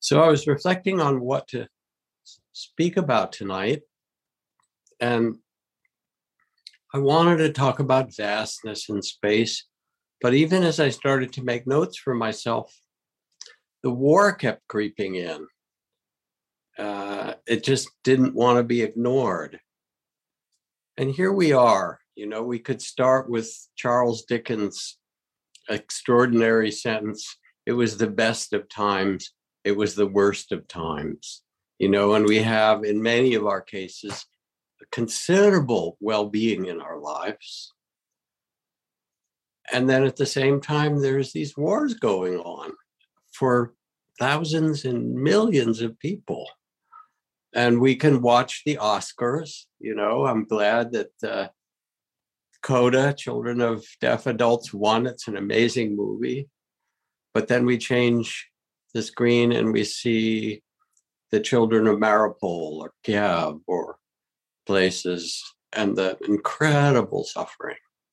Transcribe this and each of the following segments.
So I was reflecting on what to speak about tonight, and I wanted to talk about vastness in space. But even as I started to make notes for myself, the war kept creeping in. It just didn't want to be ignored. And here we are. You know, we could start with Charles Dickens' extraordinary sentence, "It was the best of times, it was the worst of times." You know, and we have, in many of our cases, considerable well-being in our lives. And then at the same time, there's these wars going on for thousands and millions of people. And we can watch the Oscars. You know, I'm glad that Coda, Children of Deaf Adults, won. It's an amazing movie. But then we change the screen and we see the Children of Mariupol or Kiev or places, and the incredible suffering.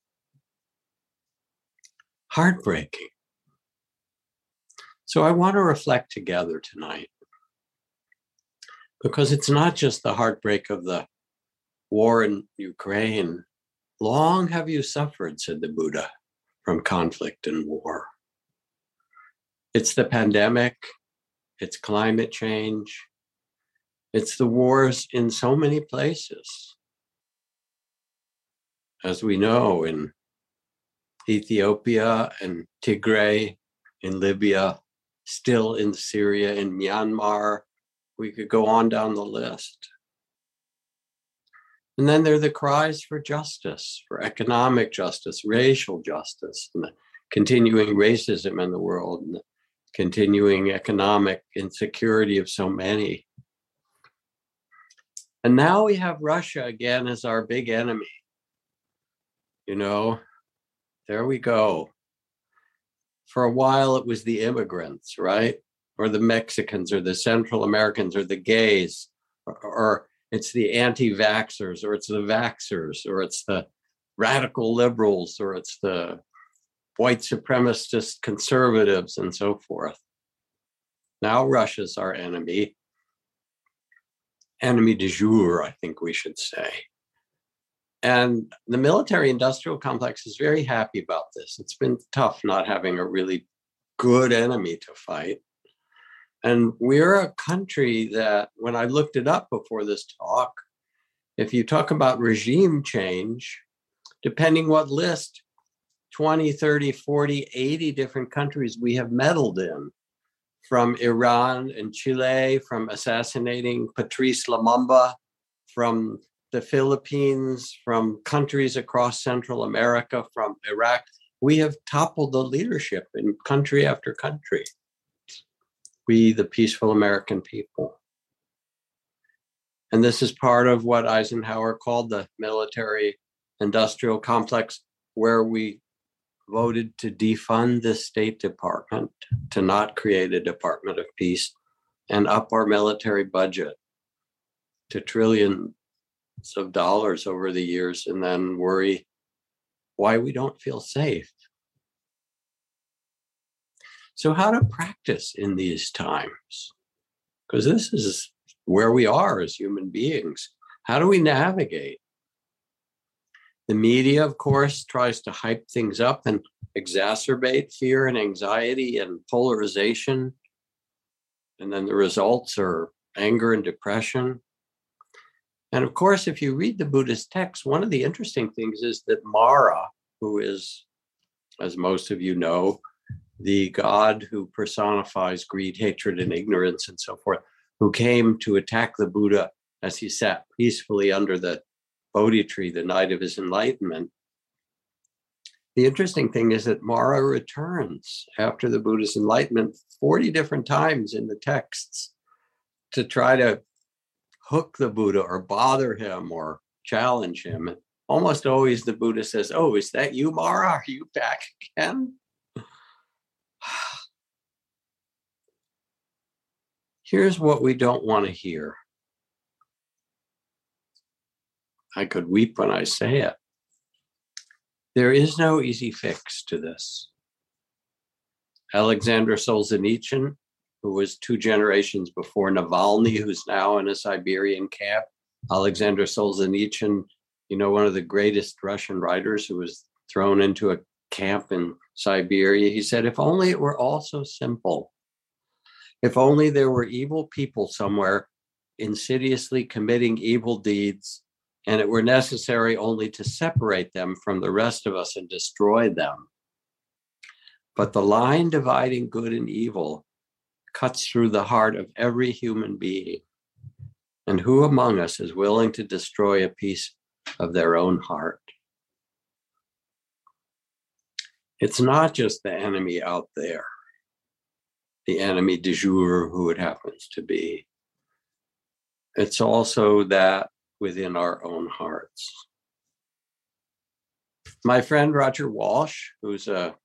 Heartbreaking. So I want to reflect together tonight, because it's not just the heartbreak of the war in Ukraine. Long have you suffered, said the Buddha, from conflict and war. It's the pandemic, it's climate change, it's the wars in so many places. As we know, in Ethiopia and Tigray, in Libya, still in Syria, in Myanmar, we could go on down the list. And then there are the cries for justice, for economic justice, racial justice, and the continuing racism in the world, and the continuing economic insecurity of so many. And now we have Russia again as our big enemy. You know, there we go. For a while, it was the immigrants, right? Or the Mexicans, or the Central Americans, or the gays, or it's the anti-vaxxers, or it's the vaxxers, or it's the radical liberals, or it's the white supremacist conservatives, and so forth. Now Russia's our enemy de jour, I think we should say. And the military-industrial complex is very happy about this. It's been tough not having a really good enemy to fight. And we're a country that, when I looked it up before this talk, if you talk about regime change, depending what list, 20, 30, 40, 80 different countries we have meddled in, from Iran and Chile, from assassinating Patrice Lumumba, from the Philippines, from countries across Central America, from Iraq. We have toppled the leadership in country after country. We, the peaceful American people. And this is part of what Eisenhower called the military-industrial complex, where we voted to defund the State Department, to not create a Department of Peace, and up our military budget to trillions of dollars over the years, and then worry why we don't feel safe. So how to practice in these times? Because this is where we are as human beings. How do we navigate? The media, of course, tries to hype things up and exacerbate fear and anxiety and polarization. And then the results are anger and depression. And of course, if you read the Buddhist text, one of the interesting things is that Mara, who is, as most of you know, the god who personifies greed, hatred, and ignorance, and so forth, who came to attack the Buddha as he sat peacefully under the Bodhi tree the night of his enlightenment. The interesting thing is that Mara returns after the Buddha's enlightenment 40 different times in the texts to try to hook the Buddha or bother him or challenge him. And almost always the Buddha says, "Oh, is that you, Mara? Are you back again?" Here's what we don't want to hear. I could weep when I say it. There is no easy fix to this. Alexander Solzhenitsyn, who was 2 generations before Navalny, who's now in a Siberian camp, Alexander Solzhenitsyn, one of the greatest Russian writers who was thrown into a camp in Siberia. He said, if only it were all so simple. If only there were evil people somewhere insidiously committing evil deeds, and it were necessary only to separate them from the rest of us and destroy them. But the line dividing good and evil cuts through the heart of every human being. And who among us is willing to destroy a piece of their own heart? It's not just the enemy out there, the enemy du jour, who it happens to be. It's also that within our own hearts. My friend Roger Walsh, who's a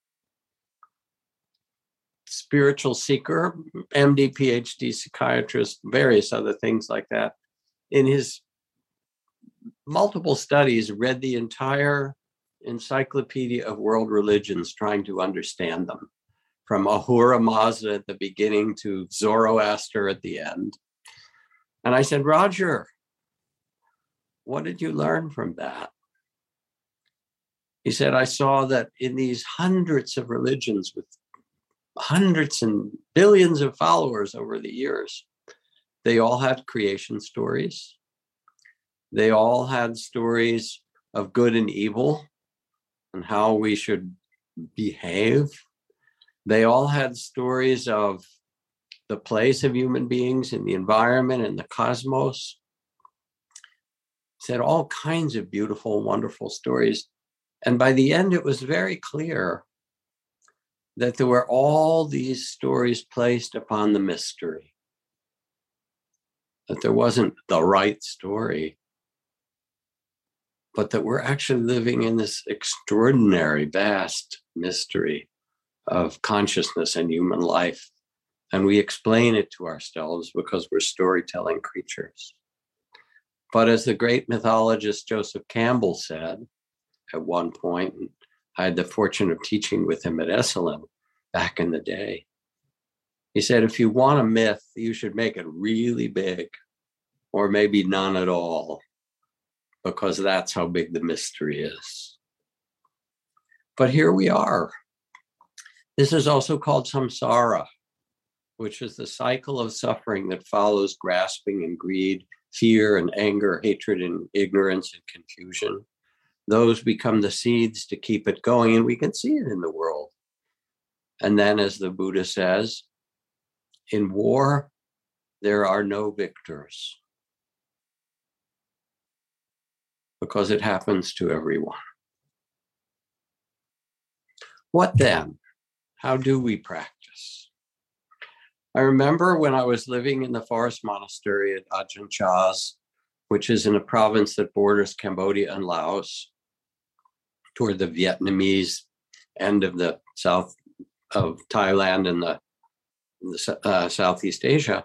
spiritual seeker, MD, PhD, psychiatrist, various other things like that, in his multiple studies, read the entire encyclopedia of world religions trying to understand them, from Ahura Mazda at the beginning to Zoroaster at the end. And I said, Roger, what did you learn from that? He said, I saw that in these hundreds of religions with hundreds and billions of followers over the years, they all had creation stories. They all had stories of good and evil and how we should behave. They all had stories of the place of human beings in the environment and the cosmos. Said all kinds of beautiful, wonderful stories. And by the end, it was very clear that there were all these stories placed upon the mystery, that there wasn't the right story, but that we're actually living in this extraordinary, vast mystery of consciousness and human life. And we explain it to ourselves because we're storytelling creatures. But as the great mythologist Joseph Campbell said at one point, and I had the fortune of teaching with him at Esalen back in the day, he said, if you want a myth, you should make it really big, or maybe none at all, because that's how big the mystery is. But here we are. This is also called samsara, which is the cycle of suffering that follows grasping and greed, fear and anger, hatred and ignorance and confusion. Those become the seeds to keep it going, and we can see it in the world. And then, as the Buddha says, in war, there are no victors, because it happens to everyone. What then? How do we practice? I remember when I was living in the forest monastery at Ajahn Chah's, which is in a province that borders Cambodia and Laos, toward the Vietnamese end of the south of Thailand and the Southeast Asia.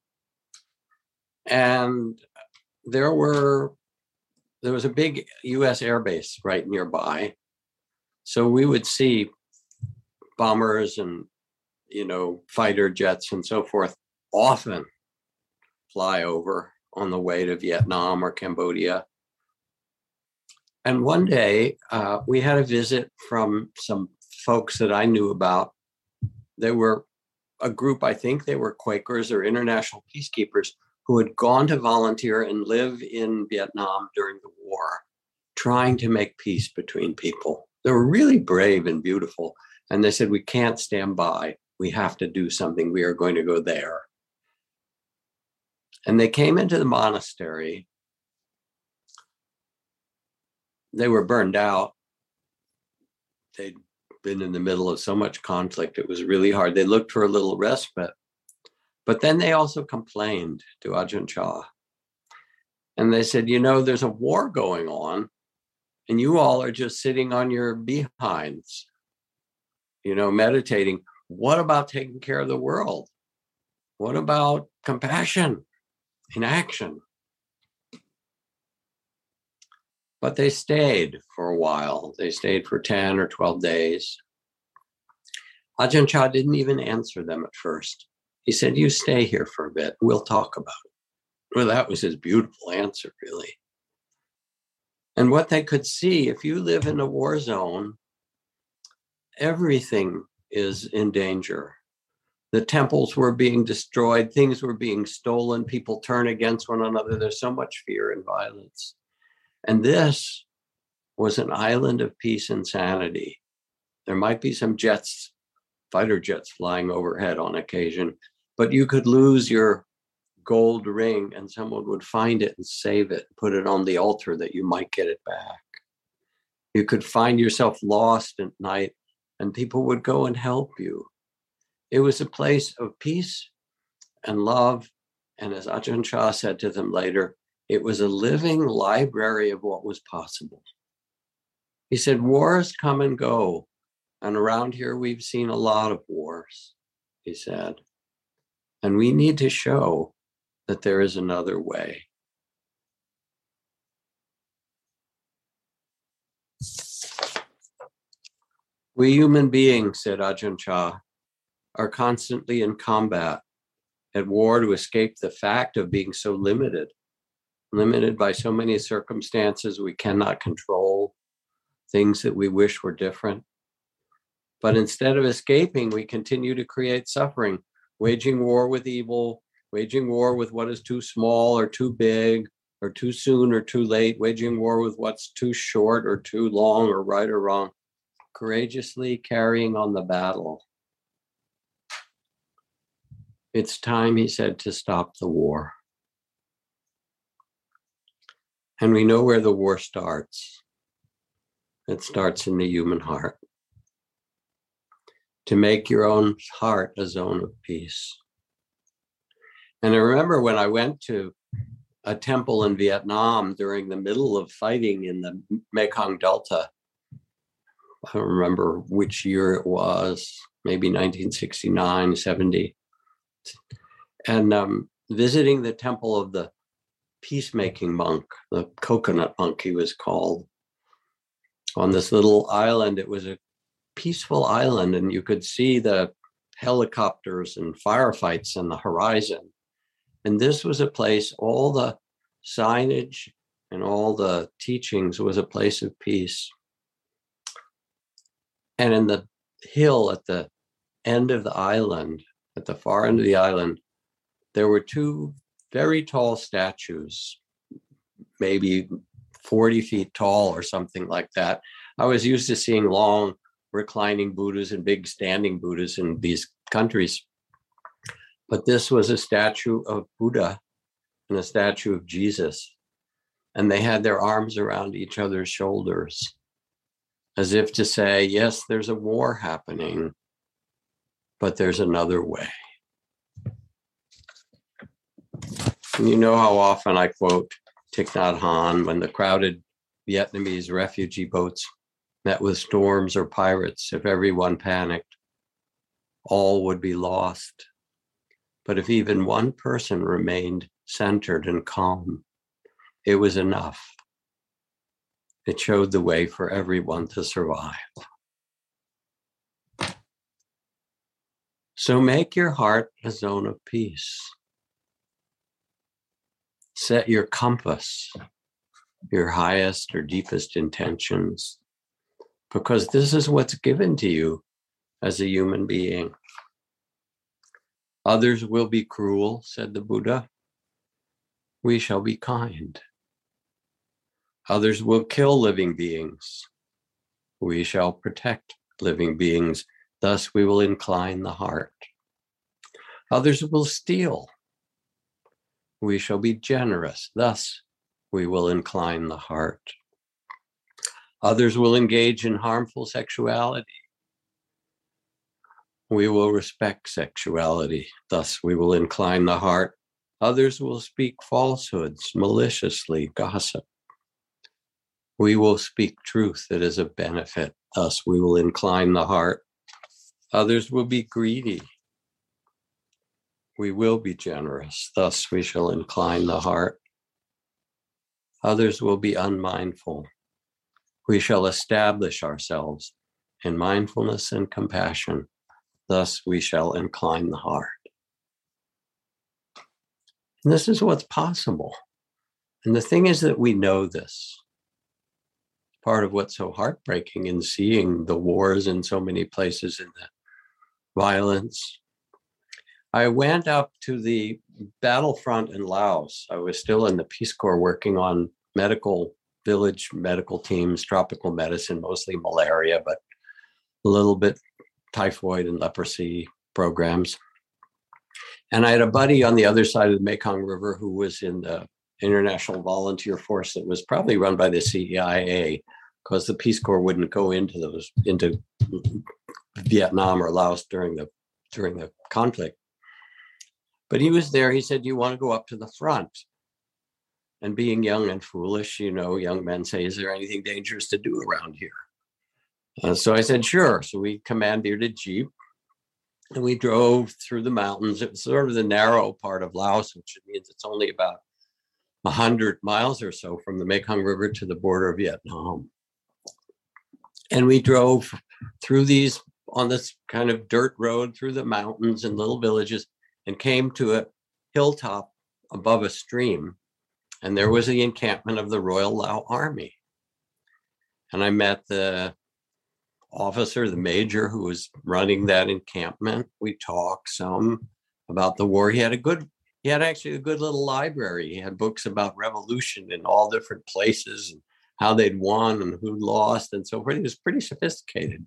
And there was a big US air base right nearby. So we would see bombers and fighter jets and so forth often fly over on the way to Vietnam or Cambodia. And one day we had a visit from some folks that I knew about. They were a group, I think they were Quakers or international peacekeepers who had gone to volunteer and live in Vietnam during the war, trying to make peace between people. They were really brave and beautiful. And they said, we can't stand by. We have to do something. We are going to go there. And they came into the monastery. They were burned out. They'd been in the middle of so much conflict. It was really hard. They looked for a little respite. But then they also complained to Ajahn Chah. And they said, there's a war going on, and you all are just sitting on your behinds, meditating. What about taking care of the world? What about compassion in action? But they stayed for a while. They stayed for 10 or 12 days. Ajahn Chah didn't even answer them at first. He said, you stay here for a bit. We'll talk about it. Well, that was his beautiful answer, really. And what they could see, if you live in a war zone, everything is in danger. The temples were being destroyed, things were being stolen, people turn against one another. There's so much fear and violence. And this was an island of peace and sanity. There might be some jets, fighter jets flying overhead on occasion, but you could lose your gold ring and someone would find it and save it, put it on the altar that you might get it back. You could find yourself lost at night and people would go and help you. It was a place of peace and love. And as Ajahn Chah said to them later, it was a living library of what was possible. He said, wars come and go. And around here, we've seen a lot of wars, he said. And we need to show that there is another way. We human beings, said Ajahn Chah, are constantly in combat, at war to escape the fact of being so limited by so many circumstances we cannot control, things that we wish were different. But instead of escaping, we continue to create suffering, waging war with evil, waging war with what is too small or too big, or too soon or too late, waging war with what's too short or too long or right or wrong, courageously carrying on the battle. It's time, he said, to stop the war. And we know where the war starts. It starts in the human heart. To make your own heart a zone of peace. And I remember when I went to a temple in Vietnam during the middle of fighting in the Mekong Delta. I don't remember which year it was, maybe 1969, 70. And visiting the temple of the peacemaking monk, the coconut monk he was called, on this little island. It was a peaceful island and you could see the helicopters and firefights on the horizon. And this was a place, all the signage and all the teachings was a place of peace. And in the hill at the end of the island, at the far end of the island, there were two very tall statues, maybe 40 feet tall or something like that. I was used to seeing long reclining Buddhas and big standing Buddhas in these countries. But this was a statue of Buddha and a statue of Jesus. And they had their arms around each other's shoulders, as if to say, yes, there's a war happening, but there's another way. And you know how often I quote Thich Nhat Hanh, when the crowded Vietnamese refugee boats met with storms or pirates, if everyone panicked, all would be lost. But if even one person remained centered and calm, it was enough. It showed the way for everyone to survive. So make your heart a zone of peace. Set your compass, your highest or deepest intentions, because this is what's given to you as a human being. Others will be cruel, said the Buddha. We shall be kind. Others will kill living beings. We shall protect living beings. Thus we will incline the heart. Others will steal. We shall be generous. Thus we will incline the heart. Others will engage in harmful sexuality. We will respect sexuality. Thus we will incline the heart. Others will speak falsehoods, maliciously, gossip. We will speak truth that is of benefit. Thus we will incline the heart. Others will be greedy. We will be generous. Thus we shall incline the heart. Others will be unmindful. We shall establish ourselves in mindfulness and compassion. Thus we shall incline the heart. And this is what's possible. And the thing is that we know this. Part of what's so heartbreaking in seeing the wars in so many places and the violence. I went up to the battlefront in Laos. I was still in the Peace Corps working on village medical teams, tropical medicine, mostly malaria, but a little bit typhoid and leprosy programs. And I had a buddy on the other side of the Mekong River who was in the International Volunteer Force that was probably run by the CIA, because the Peace Corps wouldn't go into Vietnam or Laos during the conflict. But he was there. He said, "You want to go up to the front?" And being young and foolish, young men say, "Is there anything dangerous to do around here?" So I said, "Sure." So we commandeered a Jeep and we drove through the mountains. It was sort of the narrow part of Laos, which means it's only about 100 miles or so from the Mekong River to the border of Vietnam. And we drove through on this kind of dirt road through the mountains and little villages, and came to a hilltop above a stream. And there was the encampment of the Royal Lao Army. And I met the officer, the major who was running that encampment. We talked some about the war. He had actually a good little library. He had books about revolution in all different places and how they'd won and who lost and so forth. He was pretty sophisticated.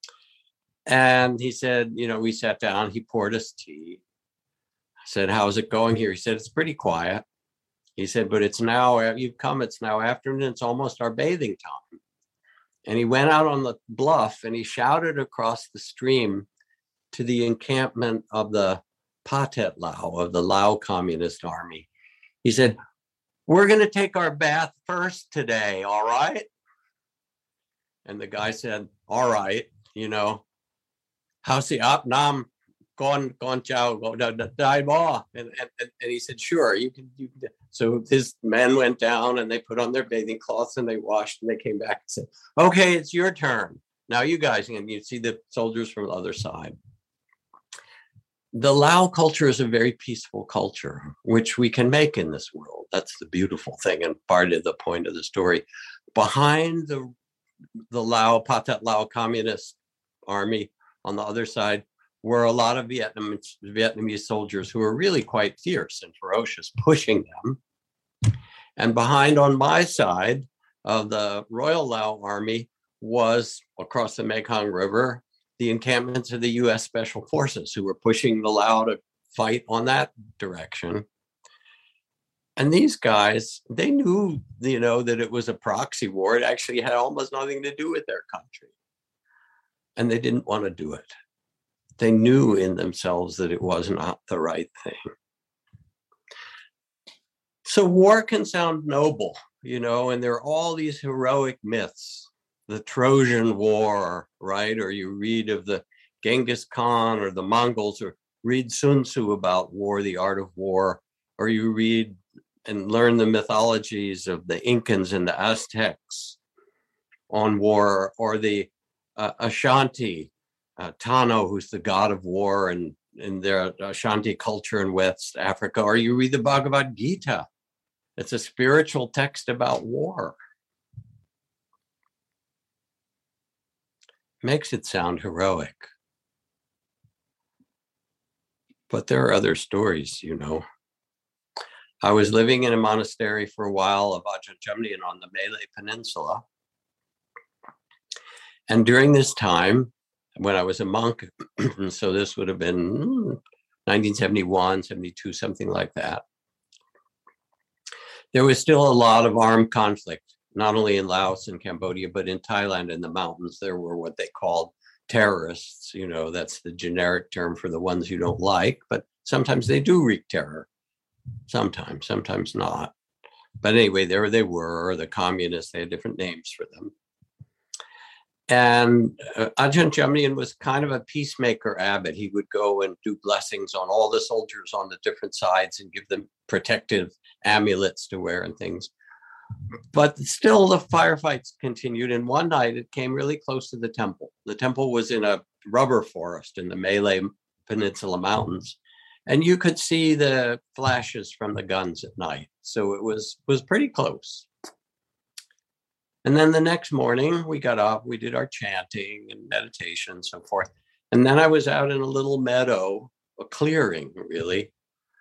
And he said, we sat down, he poured us tea. I said, "How's it going here?" He said, "It's pretty quiet." He said, "But it's now afternoon, it's almost our bathing time." And he went out on the bluff and he shouted across the stream to the encampment of the Pathet Lao, of the Lao Communist Army. He said, "We're going to take our bath first today, all right?" And the guy said, "All right, how's the up nam gone chow dai ba?" And he said, "Sure, you can. So his men went down and they put on their bathing cloths and they washed and they came back and said, "Okay, it's your turn. Now you guys," and you see the soldiers from the other side. The Lao culture is a very peaceful culture, which we can make in this world. That's the beautiful thing and part of the point of the story. Behind the Pathet Lao Communist Army on the other side were a lot of Vietnamese soldiers who were really quite fierce and ferocious, pushing them. And behind on my side of the Royal Lao Army was, across the Mekong River, the encampments of the U.S. Special Forces, who were pushing the Lao to fight on that direction. And these guys, they knew, that it was a proxy war. It actually had almost nothing to do with their country. And they didn't want to do it. They knew in themselves that it was not the right thing. So war can sound noble, and there are all these heroic myths, the Trojan War, right? Or you read of the Genghis Khan or the Mongols, or read Sun Tzu about war, the art of war, or you read and learn the mythologies of the Incans and the Aztecs on war, or the Ashanti, Tano, who's the god of war, and in their Ashanti culture in West Africa, or you read the Bhagavad Gita. It's a spiritual text about war. Makes it sound heroic. But there are other stories, I was living in a monastery for a while of Ajahn Chumnian on the Malay Peninsula. And during this time, when I was a monk, so this would have been 1971, 72, something like that, there was still a lot of armed conflict, not only in Laos and Cambodia, but in Thailand in the mountains. There were what they called terrorists. That's the generic term for the ones you don't like, but sometimes they do wreak terror. Sometimes not. But anyway, there they were, the communists. They had different names for them. And Ajahn Chumnian was kind of a peacemaker abbot. He would go and do blessings on all the soldiers on the different sides and give them protective amulets to wear and things. But still the firefights continued. And one night it came really close to the temple. The temple was in a rubber forest in the Malay Peninsula Mountains. And you could see the flashes from the guns at night. So it was pretty close. And then the next morning we got up, we did our chanting and meditation and so forth. And then I was out in a little meadow, a clearing really,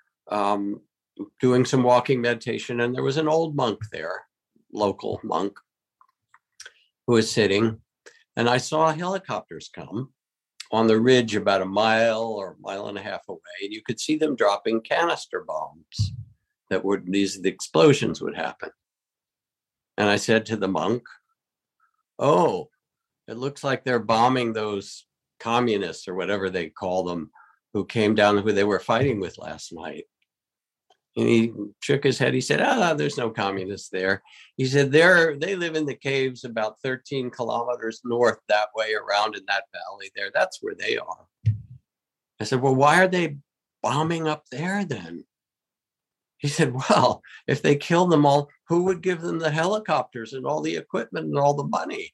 doing some walking meditation. And there was an old monk there, local monk, who was sitting. And I saw helicopters come on the ridge about a mile or a mile and a half away. And you could see them dropping canister bombs that would, the explosions would happen. And I said to the monk, "Oh, it looks like they're bombing those communists or whatever they call them who came down, who they were fighting with last night." And he shook his head. He said, "There's no communists there." He said, they live in the caves about 13 kilometers north that way, around in that valley there. That's where they are. I said, "Well, why are they bombing up there then?" He said, "Well, if they kill them all, who would give them the helicopters and all the equipment and all the money?"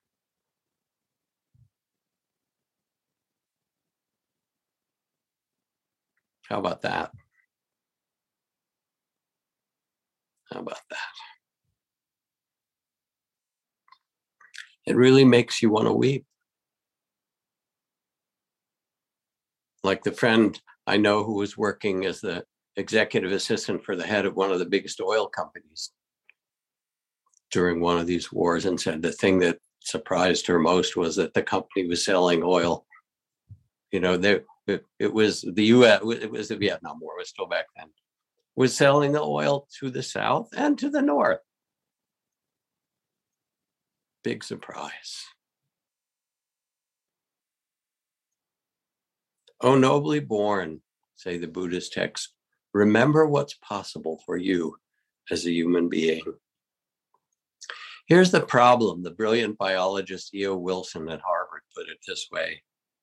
How about that? How about that? It really makes you want to weep. Like the friend I know who was working as the executive assistant for the head of one of the biggest oil companies during one of these wars, and said the thing that surprised her most was that the company was selling oil. You know, it was the U.S., it was the Vietnam War, it was still back then, was selling the oil to the south and to the north. Big surprise. "Oh, nobly born," say the Buddhist texts, "remember what's possible for you as a human being." Here's the problem. The brilliant biologist E.O. Wilson at Harvard put it this way: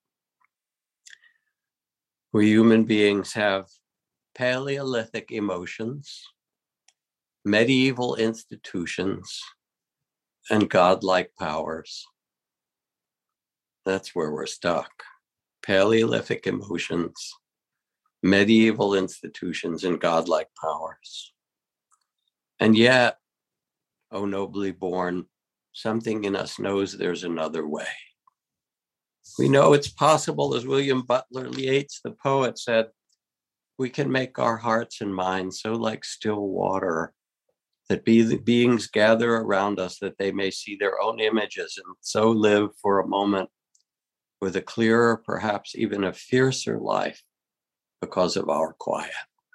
we human beings have Paleolithic emotions, medieval institutions, and godlike powers. That's where we're stuck. Paleolithic emotions, medieval institutions, and godlike powers. And yet, oh, nobly born, something in us knows there's another way. We know it's possible, as William Butler Yeats, the poet, said, we can make our hearts and minds so like still water that beings gather around us that they may see their own images and so live for a moment with a clearer, perhaps even a fiercer life because of our quiet.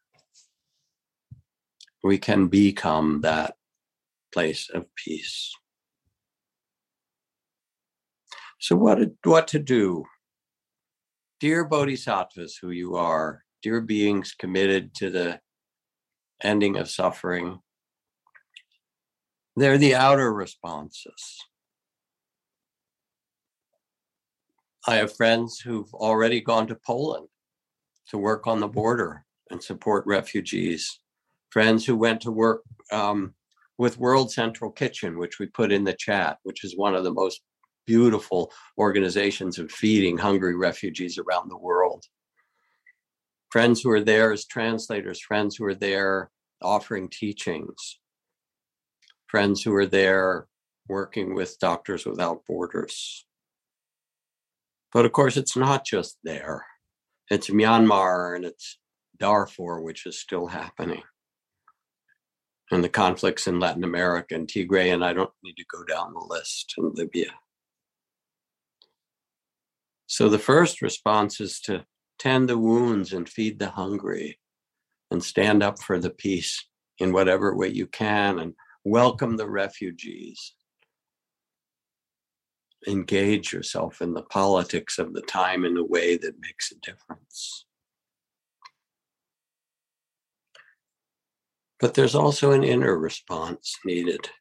We can become that place of peace. So what to do? Dear bodhisattvas who you are, dear beings committed to the ending of suffering, they're the outer responses. I have friends who've already gone to Poland to work on the border and support refugees. Friends who went to work with World Central Kitchen, which we put in the chat, which is one of the most beautiful organizations of feeding hungry refugees around the world. Friends who are there as translators, friends who are there offering teachings, friends who are there working with Doctors Without Borders. But of course, it's not just there. It's Myanmar and it's Darfur, which is still happening. And the conflicts in Latin America and Tigray, and I don't need to go down the list, in Libya. So the first response is to tend the wounds and feed the hungry and stand up for the peace in whatever way you can and welcome the refugees. Engage yourself in the politics of the time in a way that makes a difference. But there's also an inner response needed.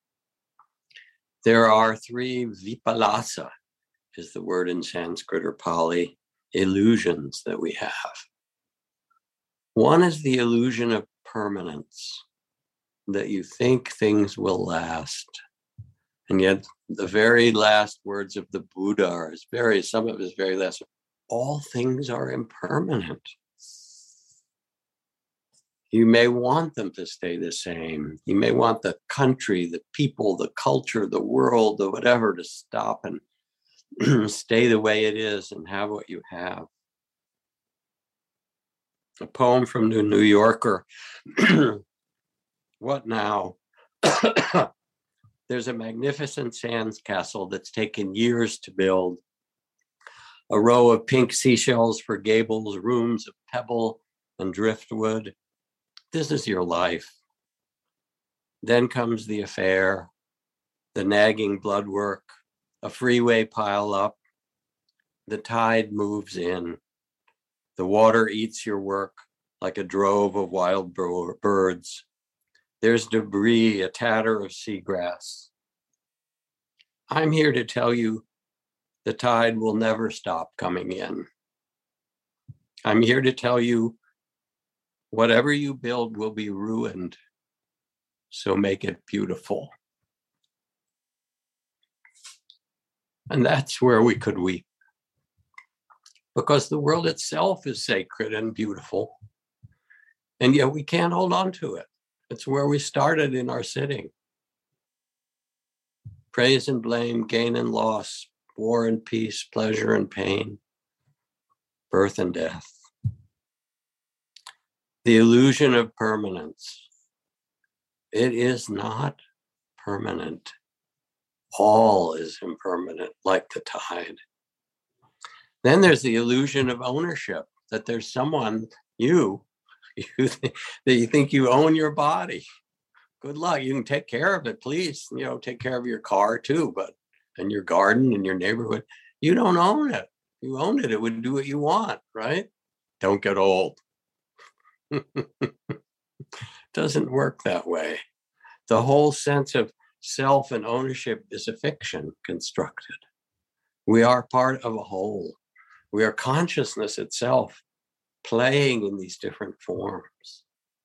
There are 3 vipallasa, is the word in Sanskrit or Pali, illusions that we have. One is the illusion of permanence, that you think things will last. And yet the very last words of the Buddha are some of his very last, all things are impermanent. You may want them to stay the same. You may want the country, the people, the culture, the world, the whatever to stop and stay the way it is and have what you have. A poem from the New Yorker. What now? There's a magnificent sands castle that's taken years to build. A row of pink seashells for gables, rooms of pebble and driftwood. This is your life. Then comes the affair, the nagging blood work, a freeway pile up. The tide moves in. The water eats your work like a drove of wild birds. There's debris, a tatter of seagrass. I'm here to tell you the tide will never stop coming in. I'm here to tell you whatever you build will be ruined, so make it beautiful. And that's where we could weep, because the world itself is sacred and beautiful, and yet we can't hold on to it. It's where we started in our sitting. Praise and blame, gain and loss, war and peace, pleasure and pain, birth and death. The illusion of permanence. It is not permanent. All is impermanent, like the tide. Then there's the illusion of ownership, that there's someone, that you think you own your body. Good luck. You can take care of it, please. Take care of your car too, and your garden and your neighborhood. You don't own it. You own it, it would do what you want, right? Don't get old. Doesn't work that way. The whole sense of self and ownership is a fiction constructed. We are part of a whole. We are consciousness itself, playing in these different forms.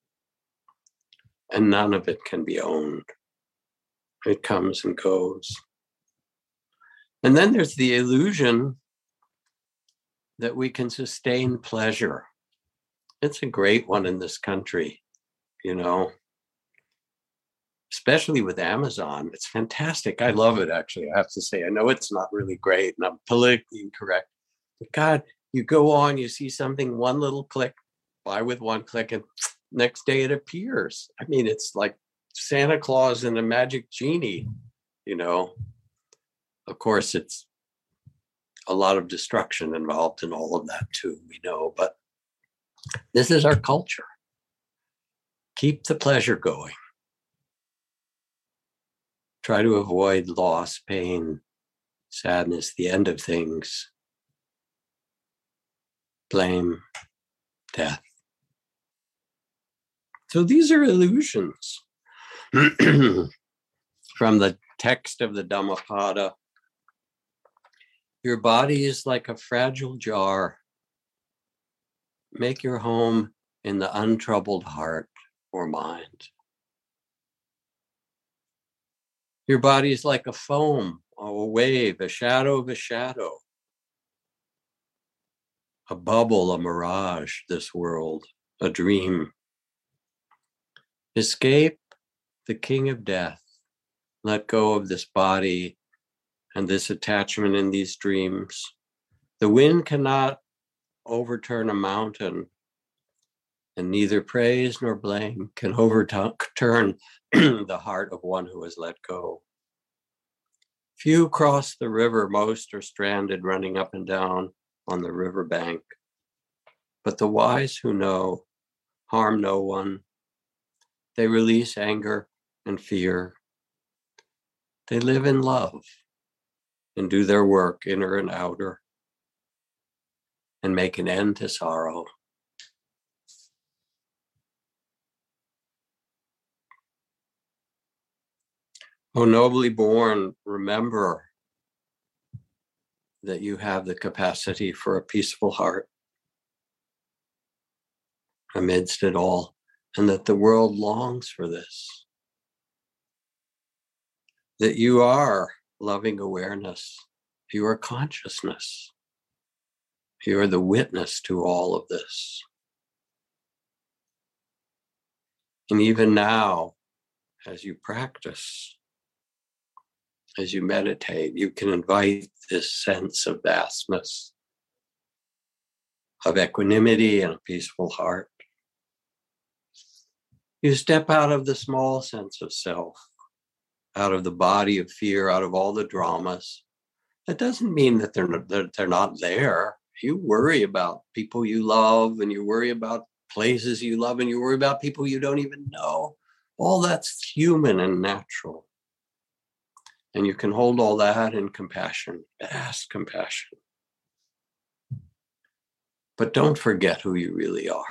And none of it can be owned. It comes and goes. And then there's the illusion that we can sustain pleasure. It's a great one in this country, especially with Amazon. It's fantastic. I love it, actually, I have to say. I know it's not really great and I'm politically incorrect. But God, you go on, you see something, one little click, buy with one click, and next day it appears. I mean, it's like Santa Claus and a magic genie, Of course, it's a lot of destruction involved in all of that too, we know, but this is our culture. Keep the pleasure going. Try to avoid loss, pain, sadness, the end of things, blame, death. So these are illusions from the text of the Dhammapada. Your body is like a fragile jar. Make your home in the untroubled heart or mind. Your body is like a foam, a wave, a shadow of a shadow, a bubble, a mirage, this world, a dream. Escape the king of death. Let go of this body and this attachment in these dreams. The wind cannot overturn a mountain, and neither praise nor blame can overturn the heart of one who has let go. Few cross the river, most are stranded, running up and down on the riverbank. But the wise who know harm no one. They release anger and fear. They live in love and do their work, inner and outer, and make an end to sorrow. O nobly born, remember that you have the capacity for a peaceful heart amidst it all, and that the world longs for this. That you are loving awareness, you are consciousness, you are the witness to all of this. And even now, as you practice, as you meditate, you can invite this sense of vastness, of equanimity and a peaceful heart. You step out of the small sense of self, out of the body of fear, out of all the dramas. That doesn't mean that they're not there. You worry about people you love, and you worry about places you love, and you worry about people you don't even know. All that's human and natural. And you can hold all that in compassion, vast compassion. But don't forget who you really are.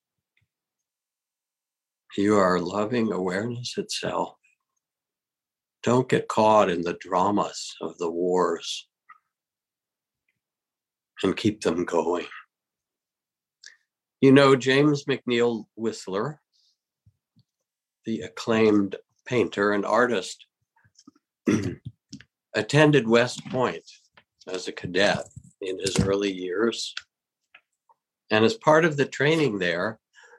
You are loving awareness itself. Don't get caught in the dramas of the wars and keep them going. You know, James McNeill Whistler, the acclaimed painter and artist, attended West Point as a cadet in his early years. And as part of the training there,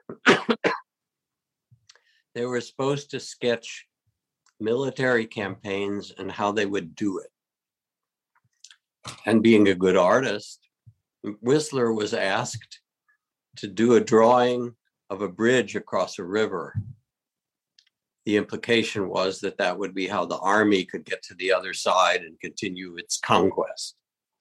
they were supposed to sketch military campaigns and how they would do it. And being a good artist, Whistler was asked to do a drawing of a bridge across a river. The implication was that that would be how the army could get to the other side and continue its conquest.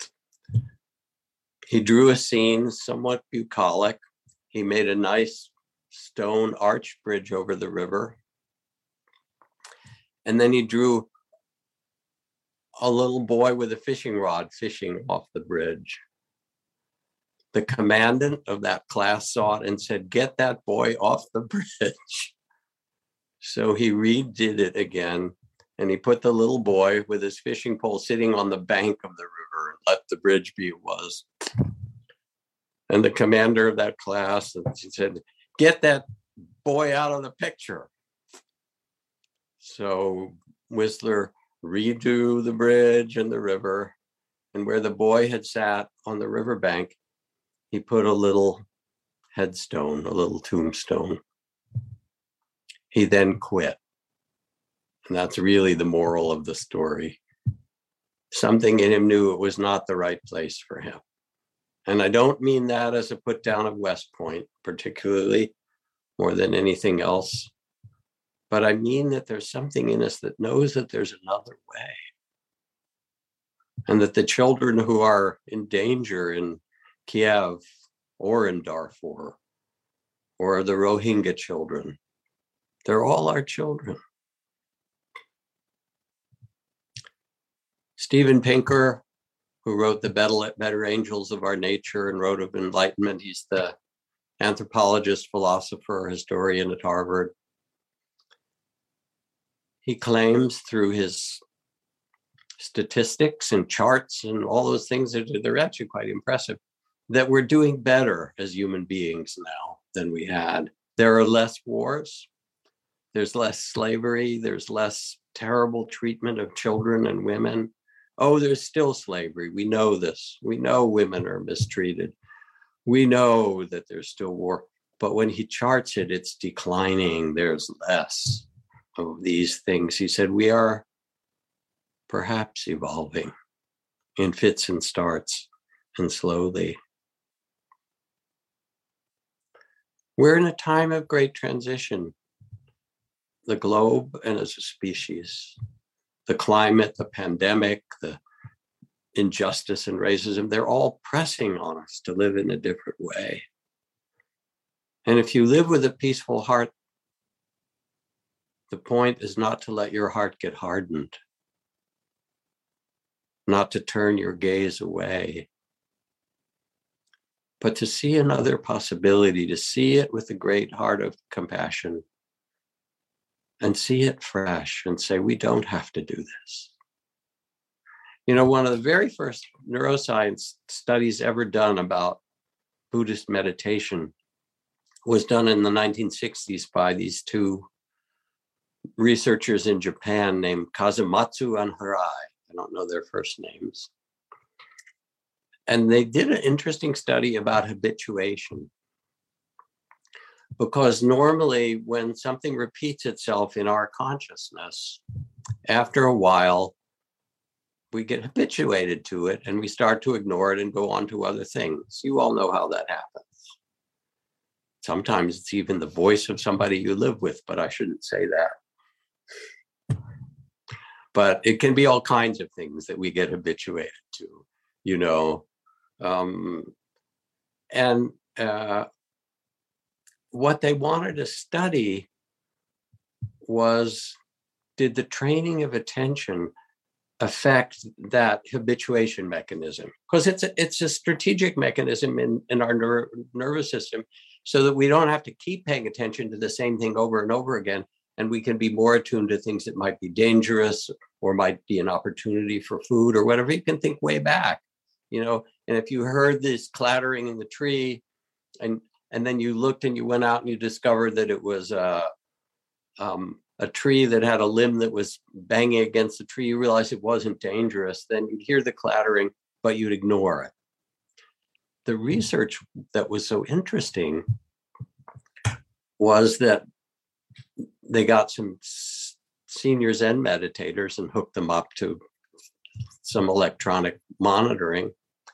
He drew a scene somewhat bucolic. He made a nice stone arch bridge over the river. And then he drew a little boy with a fishing rod fishing off the bridge. The commandant of that class saw it and said, "Get that boy off the bridge." So he redid it again, and he put the little boy with his fishing pole sitting on the bank of the river and let the bridge be it was. And the commander of that class said, "Get that boy out of the picture." So Whistler redrew the bridge and the river, and where the boy had sat on the riverbank, he put a little headstone, a little tombstone. He then quit. And that's really the moral of the story. Something in him knew it was not the right place for him. And I don't mean that as a put down of West Point, particularly, more than anything else. But I mean that there's something in us that knows that there's another way. And that the children who are in danger in Kiev or in Darfur, or the Rohingya children, they're all our children. Steven Pinker, who wrote The Better Angels of Our Nature and wrote of enlightenment, he's the anthropologist, philosopher, historian at Harvard. He claims through his statistics and charts and all those things, they're actually quite impressive, that we're doing better as human beings now than we had. There are less wars. There's less slavery. There's less terrible treatment of children and women. Oh, there's still slavery. We know this. We know women are mistreated. We know that there's still war. But when he charts it, it's declining. There's less of these things. He said, we are perhaps evolving in fits and starts and slowly. We're in a time of great transition. The globe and as a species, the climate, the pandemic, the injustice and racism, they're all pressing on us to live in a different way. And if you live with a peaceful heart, the point is not to let your heart get hardened, not to turn your gaze away, but to see another possibility, to see it with a great heart of compassion and see it fresh and say, we don't have to do this. You know, one of the very first neuroscience studies ever done about Buddhist meditation was done in the 1960s by these two researchers in Japan named Kazumatsu and Hirai. I don't know their first names. And they did an interesting study about habituation. Because normally when something repeats itself in our consciousness, after a while, we get habituated to it and we start to ignore it and go on to other things. You all know how that happens. Sometimes it's even the voice of somebody you live with, but I shouldn't say that. But it can be all kinds of things that we get habituated to, you know. What they wanted to study was, did the training of attention affect that habituation mechanism? Because it's a strategic mechanism in our nervous system, so that we don't have to keep paying attention to the same thing over and over again, and we can be more attuned to things that might be dangerous or might be an opportunity for food or whatever. You can think way back, you know. And if you heard this clattering in the tree, and then you looked and you went out and you discovered that it was a tree that had a limb that was banging against the tree, you realize it wasn't dangerous, then you'd hear the clattering, but you'd ignore it. The research that was so interesting was that they got some senior Zen meditators and hooked them up to some electronic monitoring.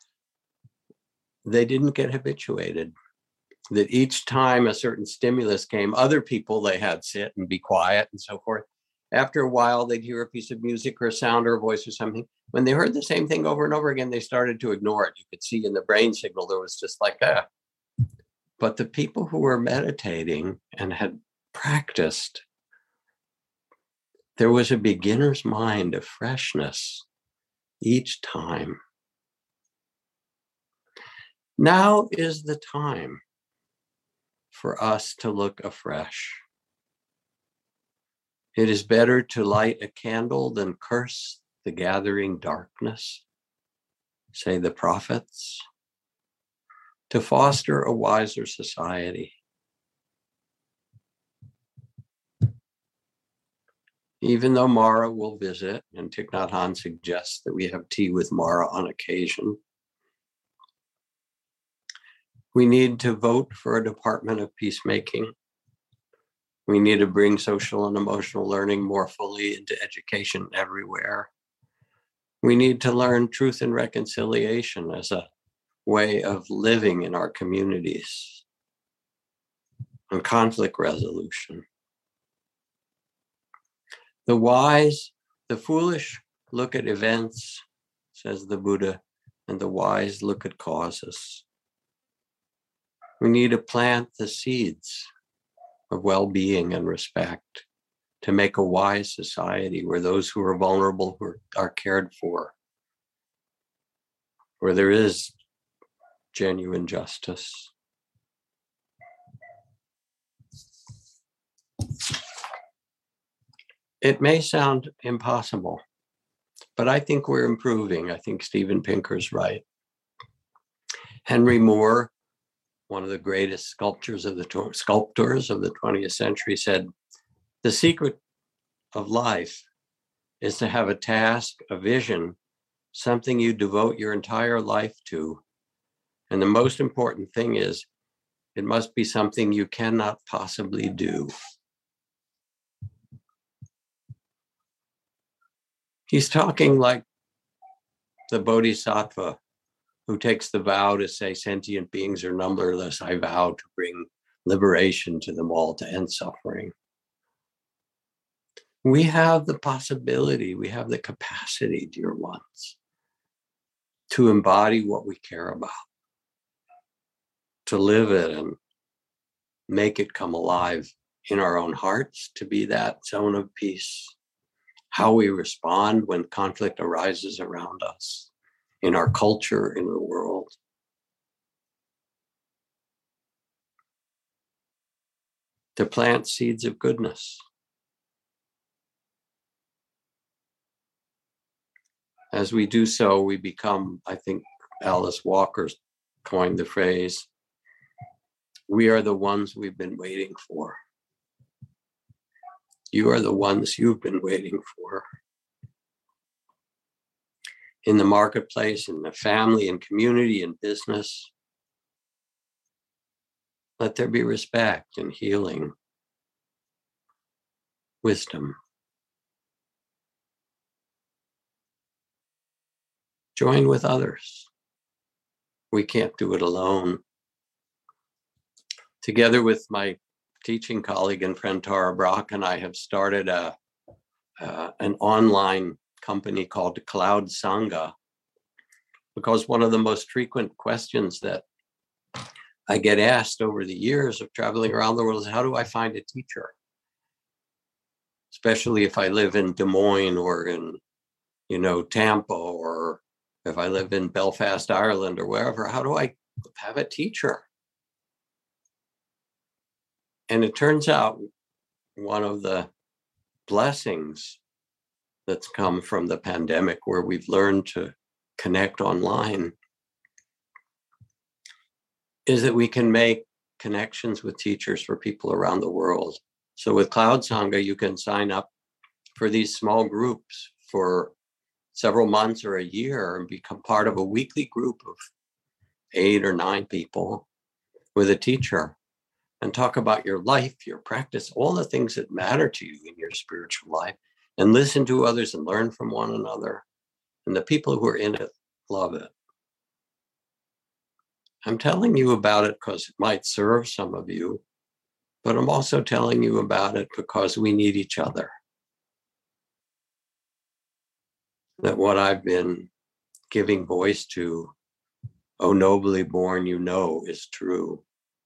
They didn't get habituated. That each time a certain stimulus came, other people they had sit and be quiet and so forth. After a while, they'd hear a piece of music or a sound or a voice or something. When they heard the same thing over and over again, they started to ignore it. You could see in the brain signal, there was just like that. But the people who were meditating and had practiced, there was a beginner's mind of freshness each time. Now is the time for us to look afresh. It is better to light a candle than curse the gathering darkness, say the prophets, to foster a wiser society. Even though Mara will visit, and Thich Nhat Hanh suggests that we have tea with Mara on occasion, we need to vote for a Department of Peacemaking. We need to bring social and emotional learning more fully into education everywhere. We need to learn truth and reconciliation as a way of living in our communities, and conflict resolution. The wise, the foolish look at events, says the Buddha, and the wise look at causes. We need to plant the seeds of well-being and respect to make a wise society where those who are vulnerable are cared for, where there is genuine justice. It may sound impossible, but I think we're improving. I think Steven Pinker's right. Henry Moore, one of the greatest sculptors of the 20th century, said, "The secret of life is to have a task, a vision, something you devote your entire life to. And the most important thing is, it must be something you cannot possibly do." He's talking like the bodhisattva who takes the vow to say, sentient beings are numberless. I vow to bring liberation to them all, to end suffering. We have the possibility, we have the capacity, dear ones, to embody what we care about, to live it and make it come alive in our own hearts, to be that zone of peace. How we respond when conflict arises around us, in our culture, in the world. To plant seeds of goodness. As we do so, we become, I think Alice Walker coined the phrase, we are the ones we've been waiting for. You are the ones you've been waiting for. In the marketplace, in the family and community and business. Let there be respect and healing, wisdom. Join with others. We can't do it alone. Together with my teaching colleague and friend Tara Brock and I have started an online company called Cloud Sangha, because one of the most frequent questions that I get asked over the years of traveling around the world is, how do I find a teacher? Especially if I live in Des Moines or in, Tampa, or if I live in Belfast, Ireland, or wherever, how do I have a teacher? And it turns out one of the blessings that's come from the pandemic, where we've learned to connect online, is that we can make connections with teachers for people around the world. So with Cloud Sangha, you can sign up for these small groups for several months or a year and become part of a weekly group of 8 or 9 people with a teacher, and talk about your life, your practice, all the things that matter to you in your spiritual life, and listen to others and learn from one another. And the people who are in it love it. I'm telling you about it because it might serve some of you, but I'm also telling you about it because we need each other. That what I've been giving voice to, "Oh, nobly born, is true."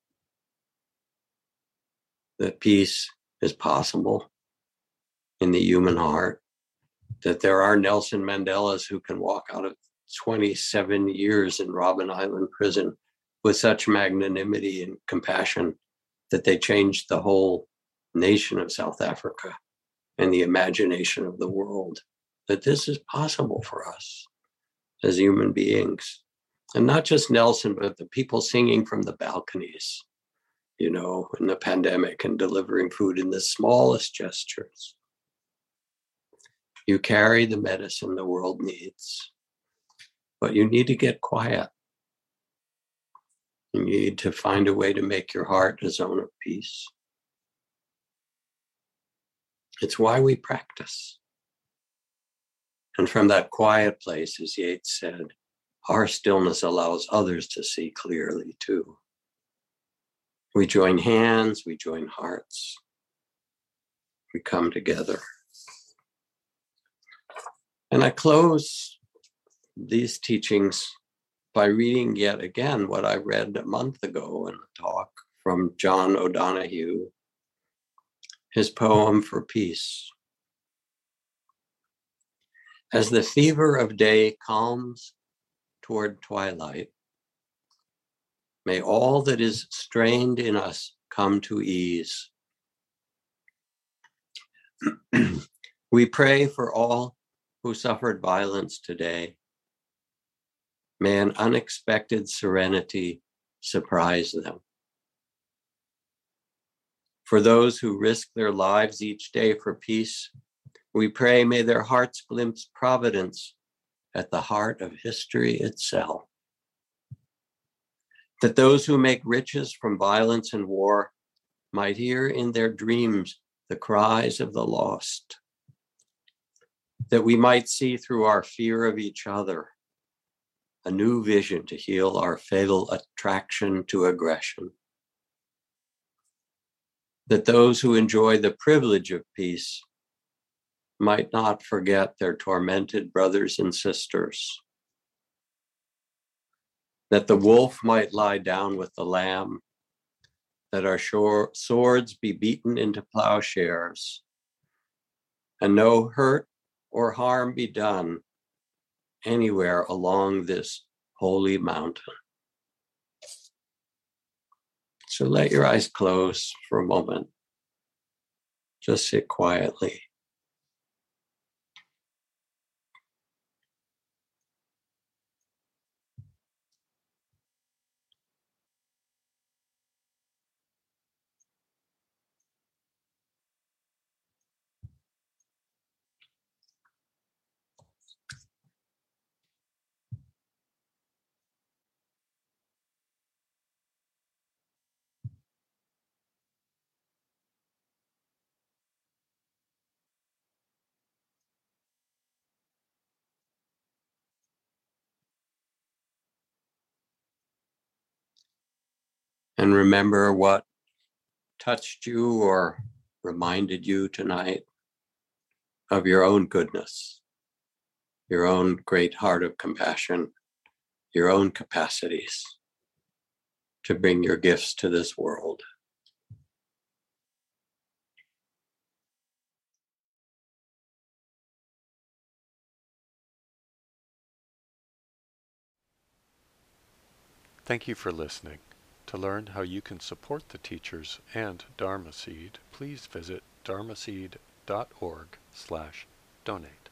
That peace is possible in the human heart, that there are Nelson Mandelas who can walk out of 27 years in Robben Island prison with such magnanimity and compassion that they changed the whole nation of South Africa and the imagination of the world, that this is possible for us as human beings. And not just Nelson, but the people singing from the balconies, in the pandemic, and delivering food in the smallest gestures. You carry the medicine the world needs, but you need to get quiet. You need to find a way to make your heart a zone of peace. It's why we practice. And from that quiet place, as Yeats said, our stillness allows others to see clearly too. We join hands, we join hearts, we come together. And I close these teachings by reading yet again what I read a month ago in a talk from John O'Donohue, his poem For Peace. As the fever of day calms toward twilight, may all that is strained in us come to ease. We pray for all who suffered violence today. May an unexpected serenity surprise them. For those who risk their lives each day for peace, we pray may their hearts glimpse providence at the heart of history itself. That those who make riches from violence and war might hear in their dreams the cries of the lost. That we might see through our fear of each other a new vision to heal our fatal attraction to aggression. That those who enjoy the privilege of peace might not forget their tormented brothers and sisters. That the wolf might lie down with the lamb, that our swords be beaten into plowshares, and no hurt or harm be done anywhere along this holy mountain. So let your eyes close for a moment. Just sit quietly. And remember what touched you or reminded you tonight of your own goodness, your own great heart of compassion, your own capacities to bring your gifts to this world. Thank you for listening. To learn how you can support the teachers and Dharma Seed, please visit dharmaseed.org/donate.